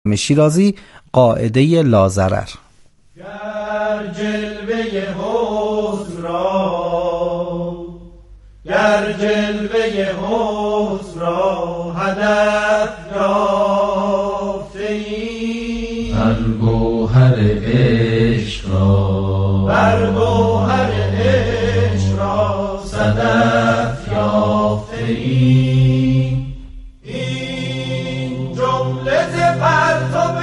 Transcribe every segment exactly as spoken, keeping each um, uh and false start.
شیرازی قاعده لاضرر. گر جلوه حسن را گر جلوه حسن را هدف یافته ای، بر گوهر عشق را بر گوهر عشق را صدف یافته ای. این جمله ز پرتو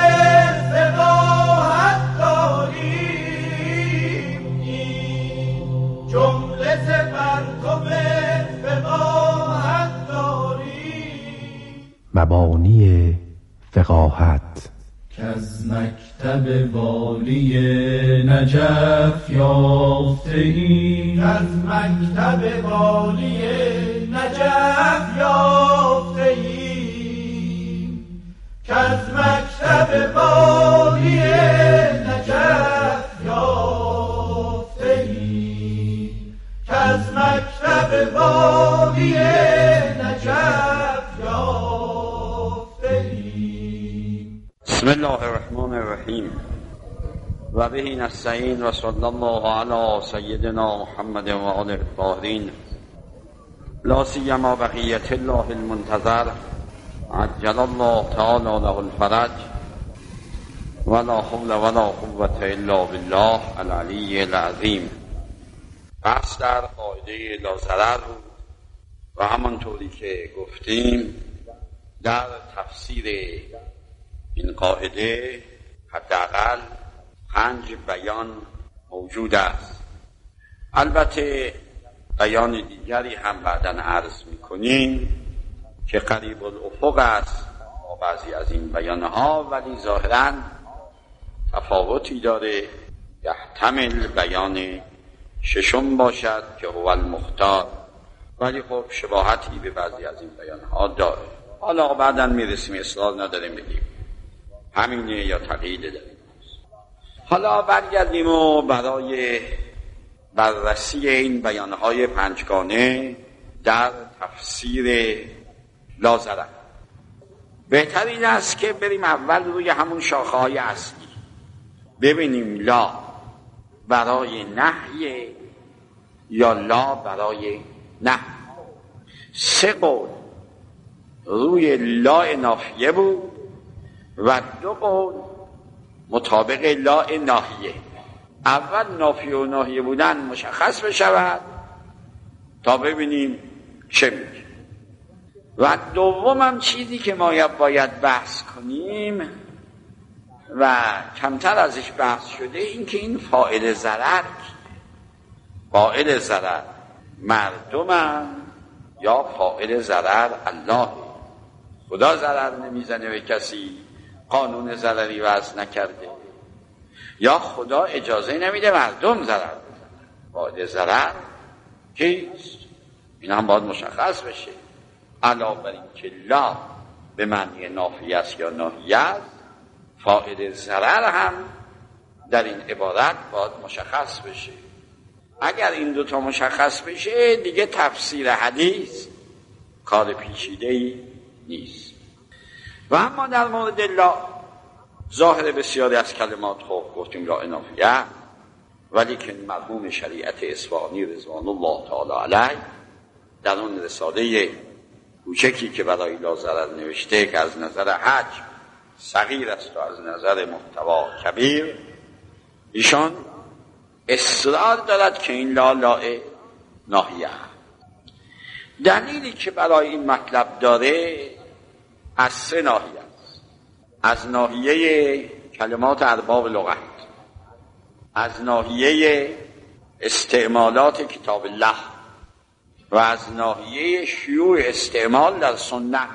فقاهت داریم، این جمله ز پرتو فقاهت داریم. مبانی فقاهت که از مکتب والی نجف یافته ای، از مکتب والی نجف یافته ای، از مکتب والی نجف یافته ای، از مکتب والی نجف یافته ای. بسم الله الرحمن الرحیم و به نستعین و صلی الله علی سیدنا محمد و آله الطاهرین، لا سیما بقیت الله المنتظر عجل الله تعالی له الفرج ولا حول ولا قوة الا بالله العلی العظیم. بحث در قاعده لاضرر بود و همانطوری که گفتیم در تفسیر این قاعده حداقل پنج بیان موجود است. البته بیان دیگری هم بعداً عرض می‌کنیم که قریب الافق است با بعضی از این بیانها، ولی ظاهراً تفاوتی داره. یحتمل بیان ششم باشد که هو المختار، ولی خب شباهتی به بعضی از این بیانها داره. حالا بعداً میرسیم، اصرار نداریم بگیم همینه یا تقیید داریم. حالا برگردیم و برای بررسی این بیانهای پنجگانه در تفسیر لاضرر بهتر این است که بریم اول روی همون شاخه‌های اصلی ببینیم لا برای نهی یا لا برای نهی. سه قول روی لا نافیه بود و دو قول مطابق لا ناهیه. اول نافیه و ناهیه بودن مشخص بشود تا ببینیم چه میگه، و دوم هم چیزی که ما باید بحث کنیم و کمتر ازش بحث شده، این که این فاعل ضرر فاعل ضرر مردم هم یا فاعل ضرر الله. خدا ضرر نمیزنه به کسی، قانون ضرری وضع نکرده، یا خدا اجازه نمیده مردم ضرر بزنن. فاعل ضرر کیست؟ این هم باید مشخص بشه. علاوه بر این که لا به معنی نافیه است یا ناهیه است، فاعل ضرر هم در این عبارت باید مشخص بشه. اگر این دوتا مشخص بشه دیگه تفسیر حدیث کار پیچیده‌ای نیست. و اما در مورد لا، ظاهر بسیاری از کلمات خب گفتیم لا نافیه، ولی که مرحوم شریعت اصفهانی رضوان الله تعالی علیه در اون رساله کوچکی که برای لاضرر نوشته که از نظر حجم صغیر است و از نظر محتوا کبیر، ایشان اصرار دارد که این لا لا ناهیه. دلیلی که برای این مطلب داره از سه ناحیه است: از ناحیه کلمات ارباب لغت، از ناحیه استعمالات کتاب الله و از ناحیه شیوع استعمال در سنت.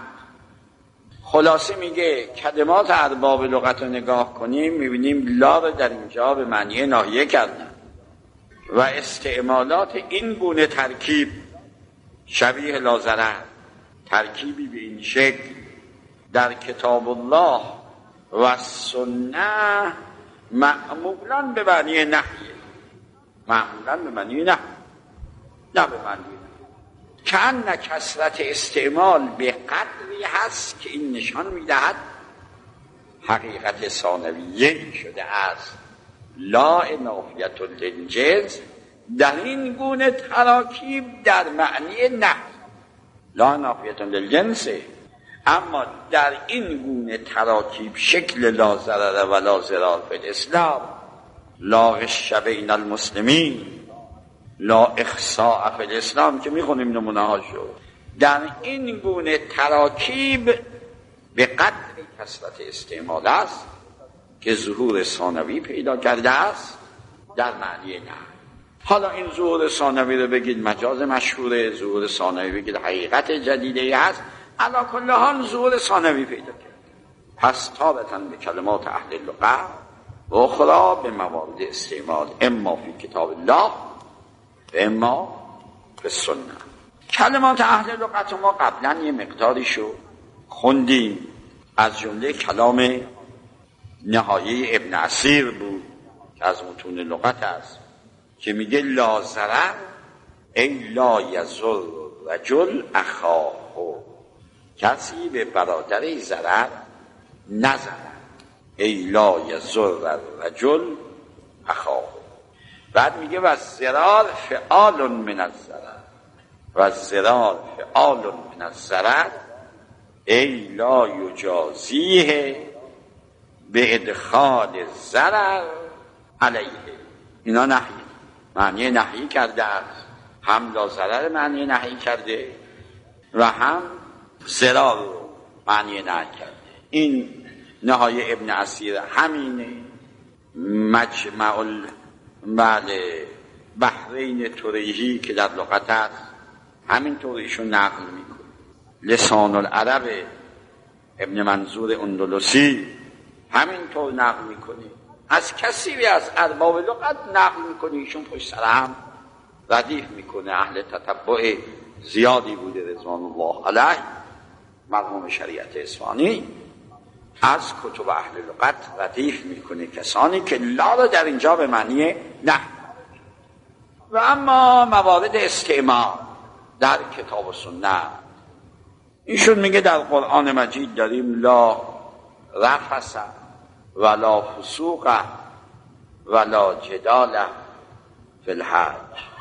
خلاصه میگه کلمات ارباب لغت رو نگاه کنیم میبینیم لا رو در اینجا به معنی ناحیه کردن و استعمالات این گونه ترکیب شبیه لاضرر، ترکیبی به این شکل در کتاب الله و سنت معمولاً به معنی نهیه، معمولاً به معنی نه نه به معنی کأن کثرت استعمال به قدری هست که این نشان میدهد حقیقت ثانویه شده است لا نافیة للجنس، در این گونه تراکیب در معنی نه لا نافیة للجنس، اما در این گونه تراکیب شکل لا ضرر و لا ضرار فی الاسلام، لا غش بین المسلمین، لا اخصاء فی الاسلام که میخونیم نمونه هاشو، در این گونه تراکیب به قدر کثرت استعمال است که ظهور ثانوی پیدا کرده است در معنی نه. حالا این ظهور ثانوی رو بگید مجاز مشهوره، ظهور ثانوی بگید حقیقت جدیده هست، علی کل حال ظهور ثانوی پیدا کرد. پس تابعاً به کلمات اهل لغت و اخرى به موارد استعمال اما فی کتاب الله و اما به سنت. کلمات اهل لغت ما قبلا یه مقداریشو خوندیم، از جمله کلام نهایه ابن اسیر بود که از متون لغت است که میگه لا ضرر ای لا یضر رجل اخاه، کسی به برادر ضرر نزند، ای لا یضر رجل اخاه. بعد میگه و الضرار فعال من الضرر، و الضرار فعال من الضرر ای لا یجازیه به ادخال ضرر علیه. اینا نهی، معنی نهی کرده است، هم لا ضرر معنی نهی کرده و هم ضرار رو معنی نهی کرده. این نهای ابن اسیر همینه، مجمع بله بحرین توریهی که در لغت است همین طوریشو نقل میکنه. لسان العرب ابن منظور اندلسی همین طور نقل میکنه، از کسی از ارباب لغت نقل میکنه، ایشون پشت سر هم ردیف میکنه. اهل تتبع زیادی بوده رضوان الله علیه، مرحوم شریعت اصفهانی از کتب اهل لغت ردیف میکنه کسانی که لا رو در اینجا به معنی نه. و اما موارد استعمال در کتاب و سنت، ایشون میگه در قرآن مجید داریم لا رفث ولا فسوق ولا جدال فی الحج،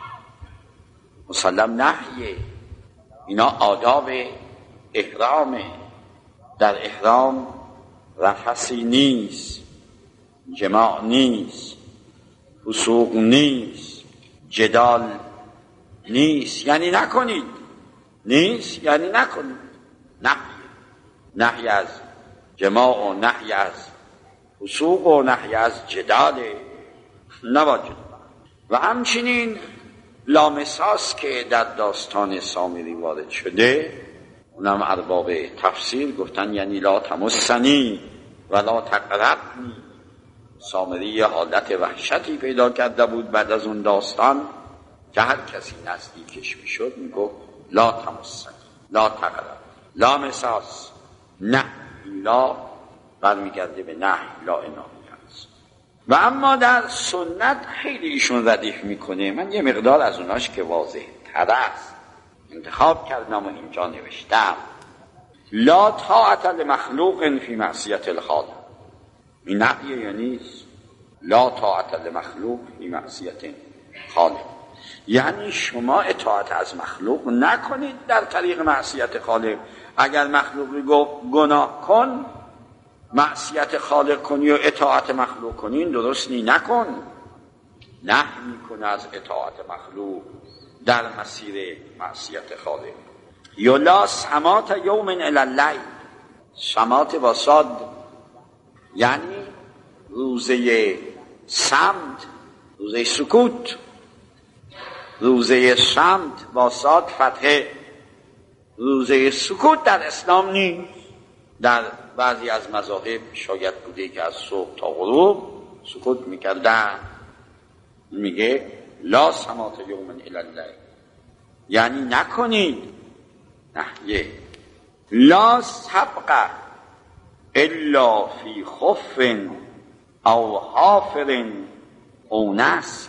مسلم نحیه، اینا آداب احرامه. در احرام رفثی نیست، جماع نیست، فسوق نیست، جدال نیست یعنی نکنید، نیست یعنی نکنید، نحی نحی از جماع و نحی از فسوق و نحی از جدال نباید. و همچنین لامساس که در داستان سامری وارد شده، اونم ارباب تفسیر گفتن یعنی لا تمسنی و لا تقربنی. سامری حالت وحشتی پیدا کرده بود بعد از اون داستان که هر کسی نزدیکش میشد میگفت لا تمسنی لا تقرب، لا مساس، نه لا برمیگرده به نه لا انامی هست. و اما در سنت خیلی ایشون ردیف میکنه، من یه مقدار از اوناش که واضح تر است انتخاب کردم و اینجا نوشتم. لا طاعت لمخلوق فی معصیت الخالق، این نحیه یا نیست؟ لا طاعت لمخلوق فی معصیت خالق، یعنی شما اطاعت از مخلوق نکنید در طریق معصیت خالق. اگر مخلوقی گفت گناه کن، معصیت خالق کنی و اطاعت مخلوق کنی، درست نی، نکن. نهی میکنه از اطاعت مخلوق در مسیر معصیت خالق. یلا سمات یوم الالیل، سمات با صاد یعنی روزه صمت، روزه سکوت. روزه صمت با صاد فتحه، روزه سکوت در اسلام نیست. در بعضی از مذاهب شاید بوده که از صبح تا غروب سکوت میکردن. میگه لا سمات یوم الالیل یعنی نکنید، نحیه. لا سبق الا فی خف او حافر او نسل،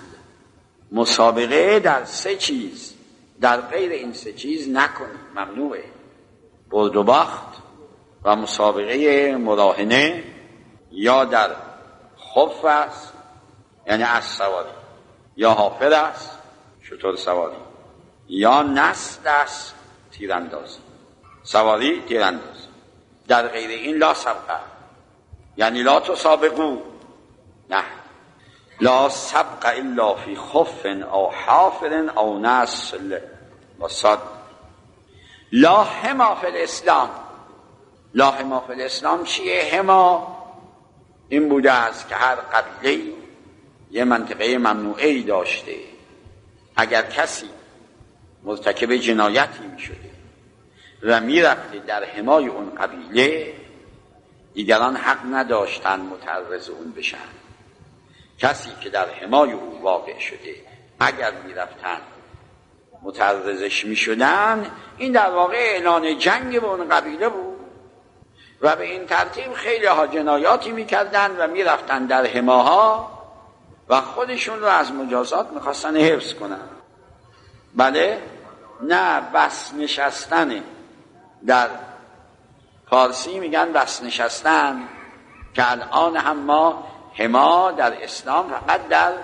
مسابقه در سه چیز، در غیر این سه چیز نکنید، ممنوعه. برد و باخت و مسابقه مراهنه یا در خف است یعنی از سواری، یا حافر است شتر سواری، یا نسل است تیراندازی. سواری تیراندازی. در غیر این لا سبقه، یعنی لا تسابقو، نه، لا سبق الا فی خف او حافر او نسل و صد. لا حما فی الاسلام. لا حما فی الاسلام چیه؟ حما این بوده است که هر قبیله یه منطقه ممنوعی داشته، اگر کسی مرتکب جنایتی می شده و می رفته در حمای اون قبیله، دیگران حق نداشتن متعرض اون بشن. کسی که در حمای او واقع شده اگر می رفتن متعرضش می شدن، این در واقع اعلان جنگ به اون قبیله بود و به این ترتیب خیلی ها جنایاتی می کردن و می رفتن در حماها و خودشون رو از مجازات می خواستن حفظ کنن. بله؟ نه، بس نشستن. در فارسی میگن بس نشستن، که الان هم ما حما در اسلام فقط در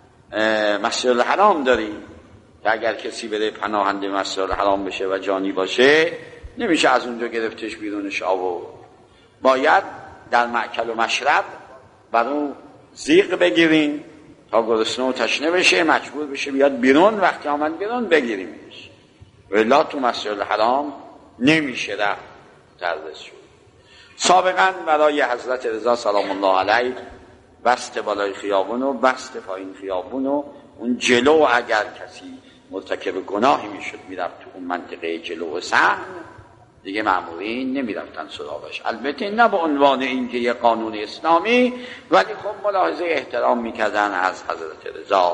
مسجد الحرام داریم، که اگر کسی بره پناهنده مسجد الحرام بشه و جانی باشه نمیشه از اونجا گرفتش بیرونش آورد، باید در مأکل و مشرب بر اون زیق بگیرین تا گرسنه و تشنه بشه، مجبور بشه بیاد بیرون، وقتی آمد بیرون بگیریمش. ولی تو مسجد الحرام نمیشه رفت تعرض شد. سابقا برای حضرت رضا سلام الله علیه بست بالای خیابون و بست پایین خیابون و اون جلو، اگر کسی مرتکب گناهی میشد میرفت تو اون منطقه جلو صحن، دیگه مأمورین نمیرفتن سراغش. البته نه به عنوان اینکه یه قانون اسلامی، ولی خب ملاحظه احترام میکردن از حضرت رضا.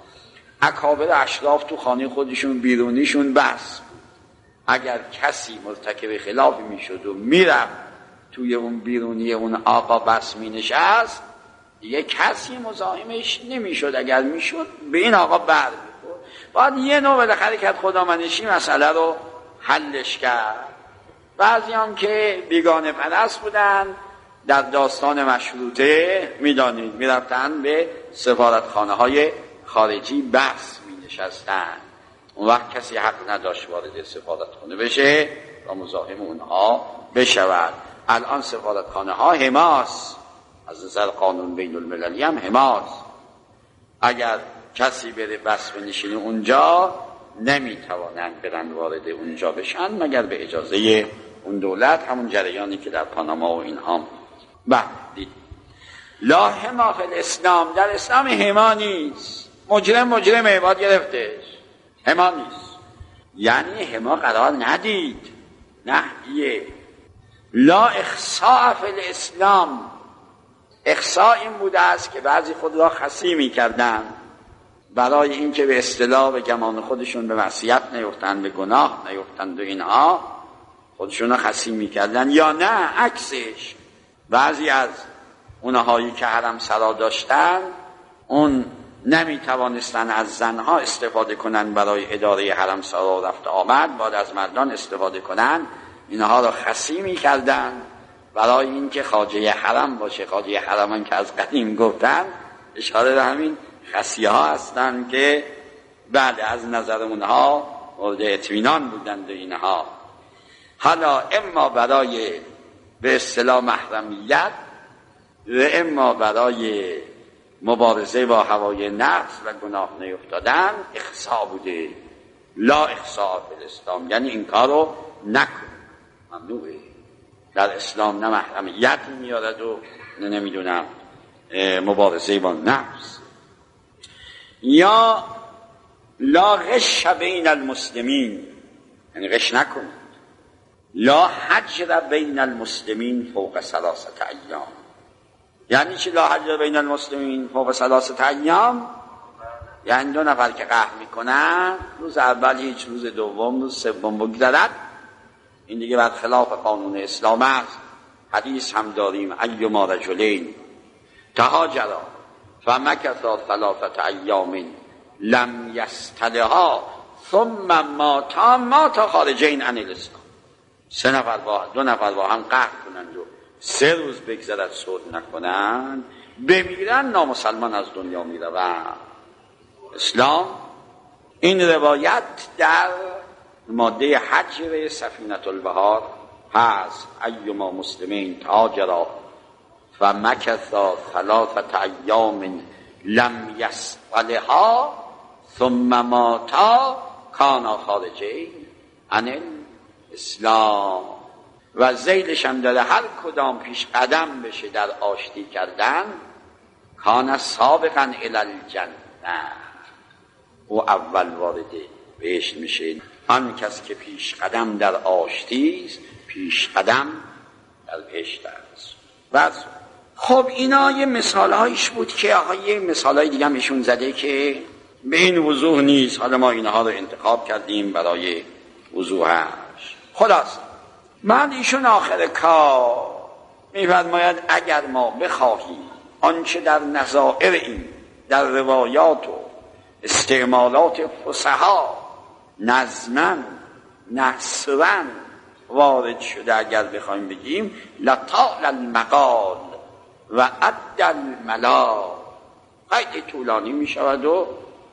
اکابر اشراف تو خانه خودشون بیرونیشون بس، اگر کسی مرتکب خلافی میشد و میرفت توی اون بیرونی اون آقا بس مینشست، دیگه کسی مزاحمش نمیشد. اگر میشد به این آقا بر میخورد. باید یه نوع بالاخره که خدا منشی مسئله رو حلش کرد. بعضی هم که بیگانه پرست بودن، در داستان مشروطه میدانید میرفتن به سفارتخانه های خارجی بس مینشستن. اون وقت کسی حق نداشت وارد سفارتخانه بشه و مزاحم اونها بشود. الان سفارتخانه ها حماس، از نظر قانون بین المللی هم حماس. اگر کسی بره بس بنشینه اونجا، نمیتوانند برن وارد اونجا بشن مگر به اجازه اون دولت، همون جریانی که در پاناما و اینها. بعد دید لا حما فی الاسلام، در اسلام حما نیست. مجرم مجرمه باید گرفتش، حما نیست. یعنی حما قرار ندید، نهیه. لا اخصاء فی الاسلام، اخصاء این بوده است که بعضی خود را خصی می کردن برای اینکه به اصطلاح به گمان خودشون به معصیت نیفتند، به گناه نیفتند و اینها خودشون را خصی می کردن. یا نه عکسش، بعضی از اونهایی که حرم سرا داشتن اون نمی توانستن از زنها استفاده کنن برای اداره حرم سرا رفت آمد، باید از مردان استفاده کنن. اینها را خصی می کردن برای اینکه خواجه حرم باشه. خواجه حرم که از قدیم گفتن اشاره به همین خصیه ها هستن که بعد از نظر اونها مورد اطمینان بودند و اینها. حالا اما برای به اصطلاح محرمیت و اما برای مبارزه با هوای نفس و گناه نیفتادن اخصاء بوده. لا اخصاء فی الاسلام، یعنی این کارو نکن، ممنوعه. در اسلام نه محرمیت میارد و نه نمیدونم مبارزه با نفس. یا لا غش بین المسلمین، یعنی غش نکنید. لا حجر بین المسلمین فوق ثلاثه ایام، یعنی چی لا حجر بین المسلمین فوق ثلاثه ایام؟ یعنی دو نفر که قهر میکنن، روز اول هیچ، روز دوم، روز سوم بگذرد، این دیگه بر خلاف قانون اسلام است. حدیث هم داریم ایما رجلین تهاجرا فمکثا ثلاثه ایام لم یستلها ثم ماتا ماتا خارجین عن الاسلام. سه نفر با دو نفر با هم قهر کنند و سه روز بگذرد صلح نکنن بمیرن، نامسلمان از دنیا میروند. اسلام این روایت در ماده حجر سفینة البحار هست: ایما مسلمین تاجرا فمکثا ثلاثة ایام لم یسألها ثم ماتا کانا خارجین عن الاسلام. و ذیلش هم داره هر کدام پیش قدم بشه در آشتی کردن کان سابقا الی الجنه، او اول وارد بهشت میشه. آن کس که پیش قدم در آشتی است پیش قدم در بهشت است. بس خب اینا یه مثالهایش بود که آقا یه مثالهای دیگه هم ایشون زده که به این وضوح نیست، حالا ما اینها رو انتخاب کردیم برای وضوحش. خلاص بعد ایشون آخر کار میفرماید اگر ما بخواهیم آنچه در نظائر این در روایات و استعمالات فصحا نظما نثرا وارد شده، اگر بخوایم بگیم لطال المقال و عد الملا، خیلی طولانی می شود و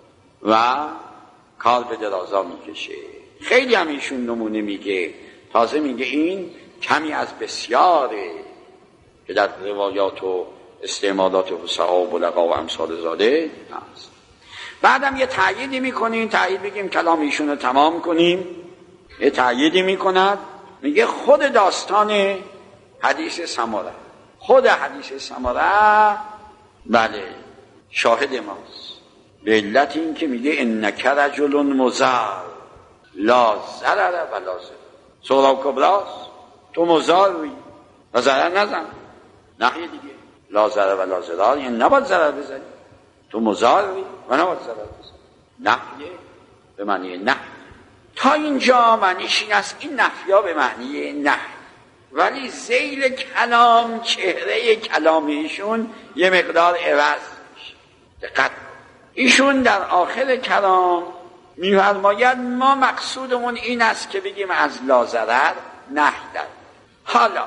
و کار به درازا می کشه. خیلی هم ایشون نمونه میگه، تازه میگه این کمی از بسیاره که در روایات و استعمالات فصحا و بلغا و امثال زاده هست. بعدم یه تأییدی میکنیم، تأیید بگیم کلام ایشون رو تمام کنیم، یه تأییدی میکند، میگه خود داستان حدیث سمره، خود حدیث سمره بله شاهد ماست، به علت این که میگه انک رجل مضر لا ضرر ولا ضرر. سغرا و کبراست، تو مضر روی و ضرر نزن. نحیه دیگه لا ضرر ولا ضرر یعنی نباید ضرر بزنی، تو مضر روی و نباید ضرر بزنی. نحیه به معنی نحی. تا اینجا معنیش این است، این نحیا به معنی نحی، ولی ذیل کلام چهره کلام ایشون یه مقدار عوض میشه. دقت ایشون در آخر کلام میفرماید ما مقصودمون این است که بگیم از لا ضرر نهی داریم. حالا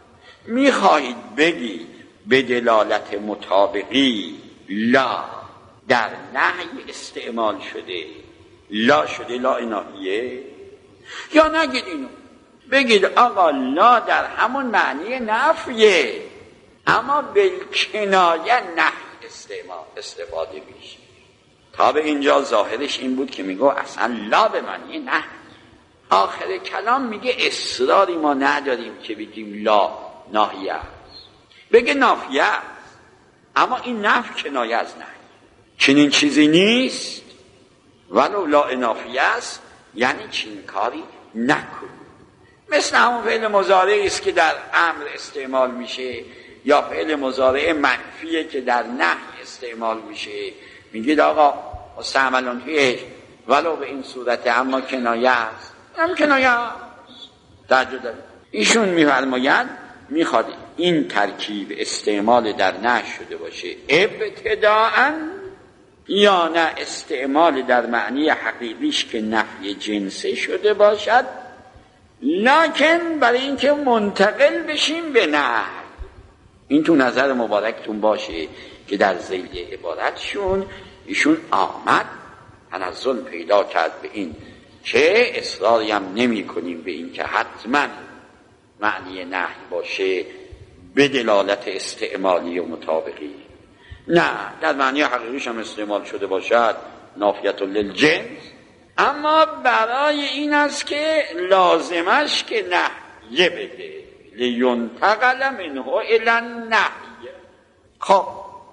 میخواهید بگید به دلالت مطابقی لا در نهی استعمال شده، لا شده لا ناهیه، یا نگید اینو بگید آقا لا در همون معنی نفیه اما بالکنایه نهی استعمال استفاده میشه. تا به اینجا ظاهرش این بود که میگو اصلا لا به معنی نه. آخر کلام میگه اصراری ما نداریم که بگیم لا ناهیه است، بگه نافیه است، اما این نفی کنایه از نه، چنین چیزی نیست ولو لا نافیه است، یعنی چنین کاری نکن. مثل همون فعل مضارعی است که در امر استعمال میشه، یا فعل مضارع منفیه که در نهی استعمال میشه. میگید آقا مستعملون فیه ولو به این صورت اما کنایه است، هم کنایه است. تعجب دارید. ایشون میفرماید میخواد این ترکیب استعمال در نهی شده باشه ابتداءً، یا نه استعمال در معنی حقیقیش که نفی جنسه شده باشد، لکن برای اینکه منتقل بشیم به نهی. این تو نظر مبارکتون باشه که در ذیل عبارتشون ایشون آمد تنزل پیدا کرد به این که اصراری هم نمی کنیم به این که حتما معنی نهی باشه به دلالت استعمالی و مطابقی، نه در معنی حقیقیش هم استعمال شده باشد نافیت للجنس، اما برای این است که لازمش که نهیه بده لینتقل منه الی النهی. خب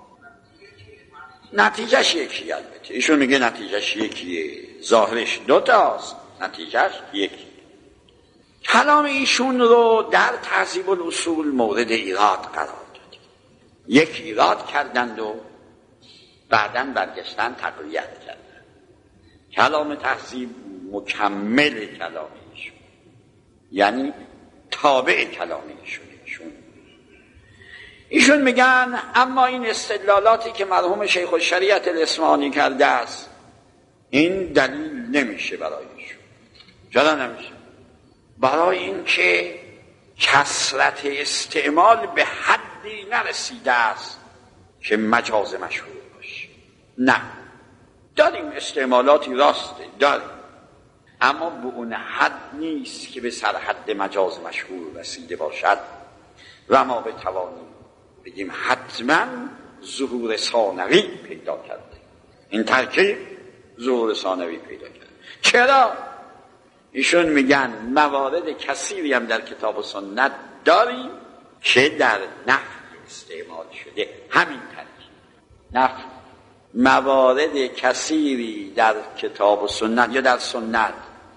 نتیجهش یکی، البته ایشون میگه نتیجهش یکیه، ظاهرش دوتاست، نتیجهش یکی. کلام ایشون رو در تهذیب الاصول مورد ایراد قرار دادیم، یک ایراد کردند و بعداً برگشتن تقویت کردند. کلام تهذیب مکمل کلام ایشون، یعنی تابع کلام ایشون. ایشون ایشون میگن اما این استدلالاتی که مرحوم شیخ الشریعة الاصفهانی کرده است این دلیل نمیشه برای ایشون. چرا نمیشه؟ برای این که کثرت استعمال به حدی نرسیده است که مجاز مشهور باشه. نه، داریم استعمالاتی راسته داریم، اما به اون حد نیست که به سرحد مجاز مشهور رسیده باشد و ما بتوانیم بگیم حتما ظهور ثانوی پیدا کرده. این ترکیب ظهور ثانوی پیدا کرده. چرا؟ ایشون میگن موارد کثیری هم در کتاب و سنت داریم که در نفی استعمال شده. همین ترکیب نفی، موارد کثیری در کتاب و سنت یا در سنت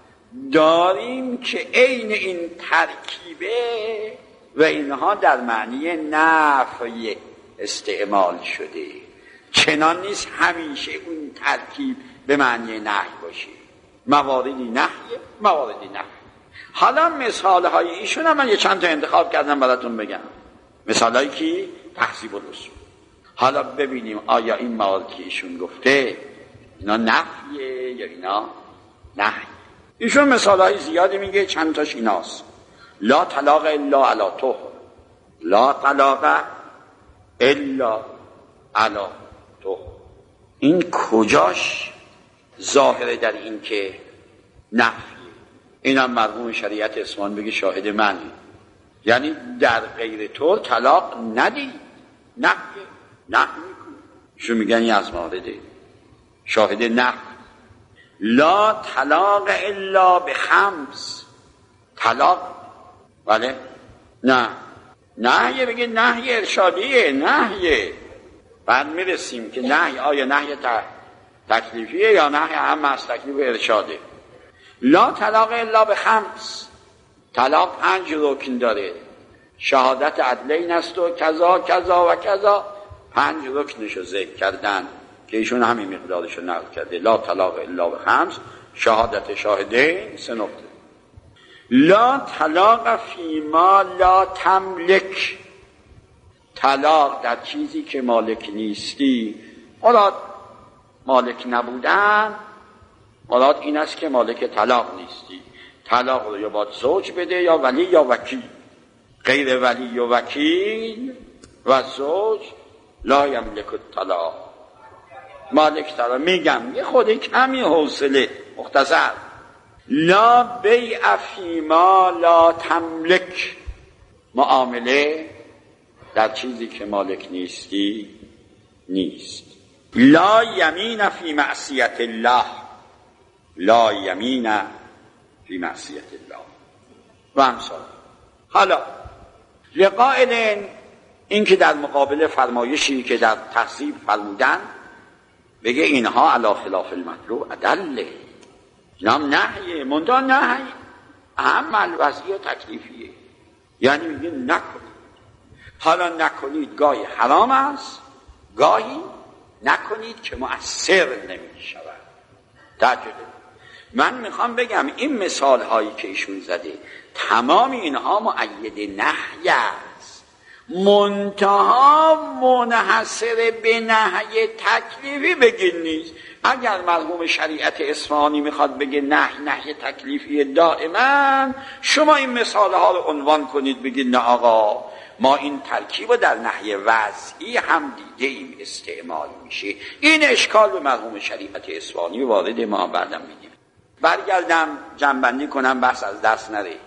داریم که عین این ترکیبه و اینها در معنی نفی استعمال شده. چنان نیست همیشه اون ترکیب به معنی نهی باشه. مواردی نهی، مواردی نفی. حالا مثال های ایشون هم من یه چند تا انتخاب کردم براتون بگم. مثال هایی که تحذیب الاصول. حالا ببینیم آیا این موارد که ایشون گفته اینا نفیه یا اینا نهی. ایشون مثال های زیادی میگه، چند تاش ایناست. لا طلاق الا علی طهر، لا طلاق الا علی طهر. این کجاش ظاهره در این که نفیه؟ اینم مرحوم شریعت اسلام بگه شاهد منی، یعنی در غیر طور طلاق ندی، نفیه، نفی میکنه. ایشون میگن این از مورده شاهد نفی. لا طلاق الا بخمس، طلاق بله نه نهیه، بگه نهی ارشادیه، نهیه. بعد میرسیم که نهی آیا نهی تکلیفیه یا نهی هم از تکلیف ارشاده. لا طلاق الا بخمس، طلاق پنج رکن داره، شهادت عدلین است و کذا کذا و کذا، پنج رکنشو ذکر کردن که ایشون همین مقدارشو نقل کرده. لا طلاق الا بخمس، شهادت شاهدین، سه نکته. لا طلاق فیما لا تملک، طلاق در چیزی که مالک نیستی. مراد مالک نبودن، مراد این است که مالک طلاق نیستی. طلاق رو یا باید زوج بده یا ولی یا وکیل. غیر ولی و وکیل و زوج لا یملک الطلاق. مالک طلاق میگم یه خود کمی حوصله مختصر. لا بیع فیما لا تملک، معامله در چیزی که مالک نیستی نیست. لا یمین فی معصیت الله، لا یمین فی معصیت الله و امثال. حالا لقائل این که در مقابل فرمایشی که در تحذیب فرمودن بگه اینها علی خلاف المطلوب ادله، نام نهیه، منتها نهی عمل وضعی تکلیفیه، یعنی میگه نکنید. حالا نکنید گاهی حرام است، گاهی نکنید که مؤثر نمی شود. تعجب. من میخوام بگم این مثال هایی که ایشون زده تمام اینها مؤید نهی است، منتها منحصر به نهی تکلیفی بگین نیست. اگر مرحوم شریعت اصفهانی میخواد بگه نهی نهی تکلیفی دائما، شما این مثال ها رو عنوان کنید بگید نه آقا ما این ترکیب رو در نهی وضعی هم دیده ایم استعمال میشه. این اشکال به مرحوم شریعت اصفهانی وارد ما بعدم میگیم. برگردم جنبندی کنم بحث از دست نره.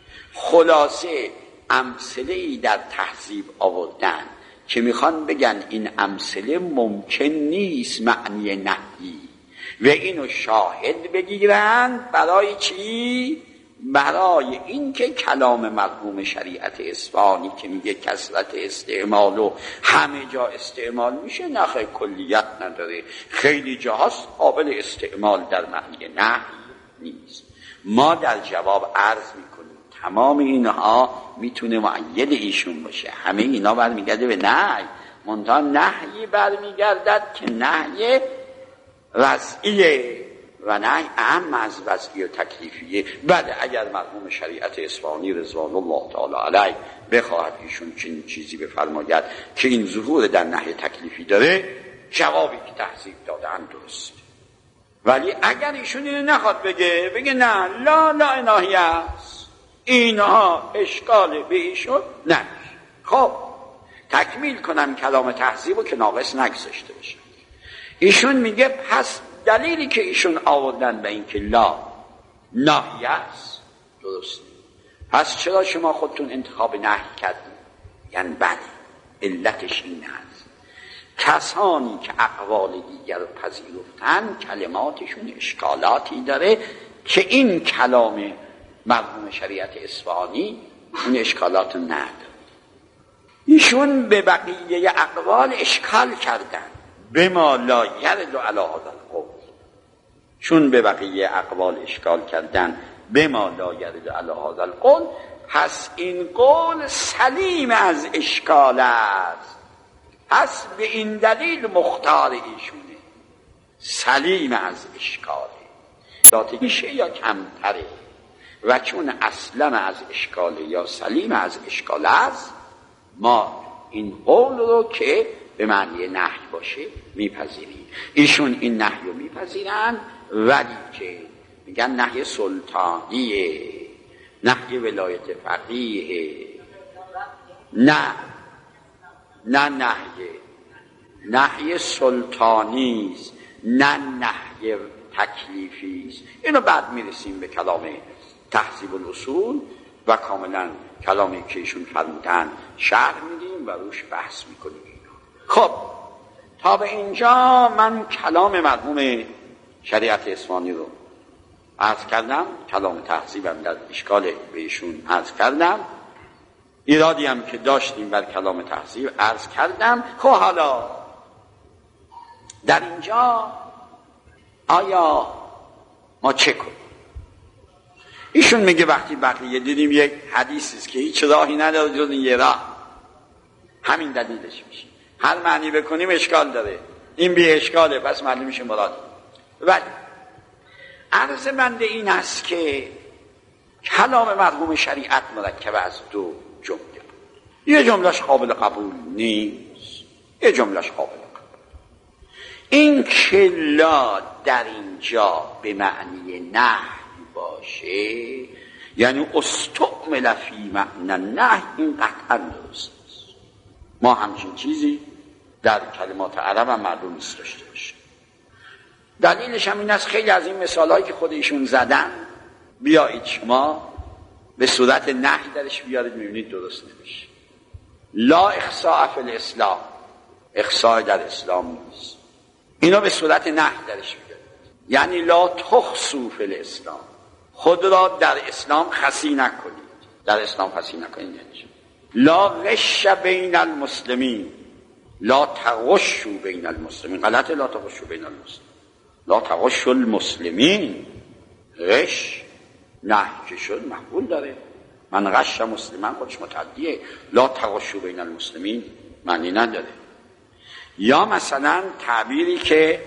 خلاصه امثله‌ای در تحذیب آوردن که میخوان بگن این امثله ممکن نیست معنی نهی و اینو شاهد بگیرن. برای چی؟ برای اینکه کلام مرحوم شریعت اصفهانی که میگه کثرت استعمال و همه جا استعمال میشه، نخه کلیت نداره، خیلی جاهاست قابل استعمال در معنی نهی نیست. ما در جواب عرض میکنیم تمام اینها میتونه مؤید ایشون باشه، همه اینا برمیگرده به نهی، منتها نهی برمیگردد که نهی وضعیه و نهی اهم از وضعی و تکلیفیه. بله اگر مرحوم شریعت اصفهانی رضوان الله تعالی علیه بخواهد ایشون چنین چیزی بفرماید که این ظهور در نهی تکلیفی داره، جوابی که تحذیب دادن درست. ولی اگر ایشون اینو نخواد بگه، بگه نه لا لا نهی است، اینها اشکال به ایشون نمیشه. خب تکمیل کنم کلام تهذیب رو که ناقص نگذاشته بشه. ایشون میگه پس دلیلی که ایشون آوردن به این که لا نهی است درست، پس چرا شما خودتون انتخاب نهی کردید؟ یعنی بله، علتش این است کسانی که اقوال دیگر رو پذیرفتن کلماتشون اشکالاتی داره که این کلام مرحوم شریعت اصفهانی این اشکالات نداره. ایشون به بقیه اقوال اشکال کردن به ما لا یرد علی هذا القول، چون به بقیه اقوال اشکال کردن به ما لا یرد علی هذا القول، پس این قول سلیم از اشکال است، پس به این دلیل مختار ایشونه، سلیم از اشکاله، ذاتی میشه یا کمتره، و چون اصلا از اشکاله یا سلیم از اشکال است، ما این قول رو که به معنی نهی باشه میپذیریم. ایشون این نهی رو میپذیرن، ولی که میگن نهی سلطانیه، نهی ولایت فقیه، نه نه نهی نهی سلطانیست، نه نهی تکلیفیست. اینو بعد میرسیم به کلام تهذیب الاصول و کاملا کلامی که ایشون فرمودن شرح میدیم و روش بحث میکنیم. خب تا به اینجا من کلام مرحوم شریعت اصفهانی رو عرض کردم، کلام تهذیبم در اشکال به ایشون عرض کردم، ایرادی هم که داشتیم بر کلام تهذیب عرض کردم. خب حالا در اینجا آیا ما چه کنیم؟ ایشون میگه وقتی بقیه دیدیم یک حدیثی است که هیچ راهی نداره جز این یه راه، همین دلیلش میشه، هر معنی بکنیم اشکال داره، این بی اشکاله، پس معلوم میشه مراد. ولی عرض بنده این است که کلام مرحوم شریعت مرکب از دو جمله بود، یه جملهش قابل قبول نیست، یه جملهش قابل قبول. این که لا در اینجا به معنی نهی باشه، یعنی استعمل فی معنی نهی، این قطعا درست است. ما همچین چیزی در کلمات عرب هم معلوم نیست داشته باشه. دلیلش هم این است خیلی از این مثالهایی که خود ایشون زدن بیایید شما به صورت نهی درش بیارید، میبینید درست نمیشه. لا اخصاء فی الاسلام، اخصاء در اسلام نیست، اینو به صورت نهی درش بیارید. یعنی لا تخصوا فی الاسلام، خود را در اسلام خسی نکنید، در اسلام خسی نکنید. یعنی لا غش بین المسلمین، لا تغشوا بین المسلمین، غلطه، لا تغشوا بین المسلمین، لا تغشوا المسلمین. غش نهی که شد مقبول داره، من غش مسلمان خودش متعدیه، لا تغشوا بین المسلمین معنی نداره. یا مثلا تعبیری که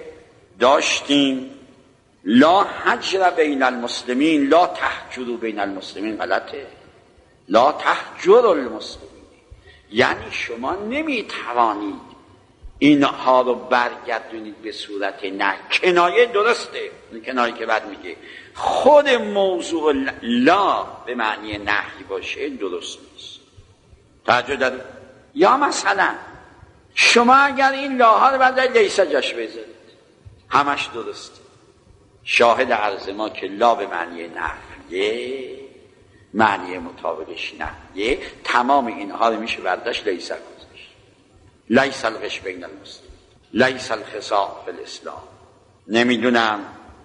داشتیم لا حجر بین المسلمین، لا تحجروا بین المسلمین، غلطه، لا تحجر المسلمین، یعنی شما نمیتوانید اینها رو برگردونید به صورت نه. کنایه درسته، کنایه که بعد میگه خود موضوع لا به معنی نهی باشه درست نیست. توجه دارید؟ یا مثلا شما اگر این لاها رو بعد لیسا جاش بذارید همش درسته. شاهد عرض ما که لا به معنی نهیه، معنی مطابقش نهیه، تمام اینها رو میشه برداشت لیسا گذاشت. لیس الغش بین المسلمین، لیس الخصاء فی الاسلام، نمیدونم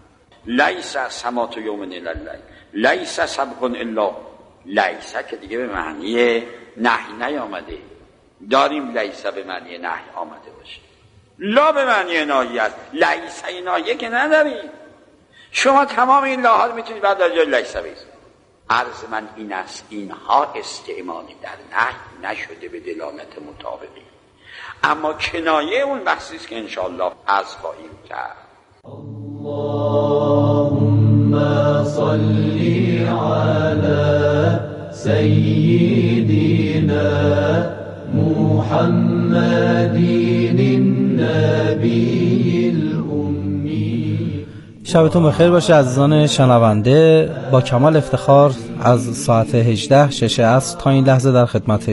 لیس سمات یوم اللیل، لیس سبق الا، لیس که دیگه به معنی نهی نیامده، داریم لیس به معنی نهی آمده باشه. لا به معنی نهی است، لیس نهیه که نداریم. شما تمام این لاها رو میتونید بعد در جای لیس بذارید. عرض من این است اینها استعمالی در نهی نشده به دلالت مطابقی، اما کنایه اون بحثی است که انشاءالله عرض خواهیم کرد. اللهم صل علی سیدنا محمد النبی الأمی. شبتون بخیر باشه عزیزان شنونده. با کمال افتخار از ساعت هجده شش عصر تا این لحظه در خدمت